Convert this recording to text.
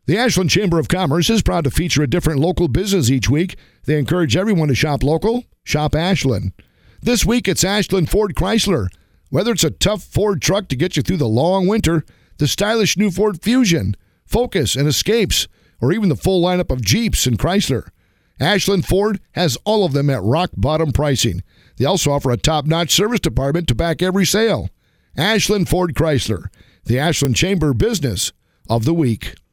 The Ashland Chamber of Commerce is proud to feature a different local business each week. They encourage everyone to shop local, shop Ashland. This week, it's Ashland Ford Chrysler. Whether it's a tough Ford truck to get you through the long winter, the stylish new Ford Fusion, Focus, and Escapes, or even the full lineup of Jeeps and Chrysler, Ashland Ford has all of them at rock-bottom pricing. They also offer a top-notch service department to back every sale. Ashland Ford Chrysler, the Ashland Chamber Business of the Week.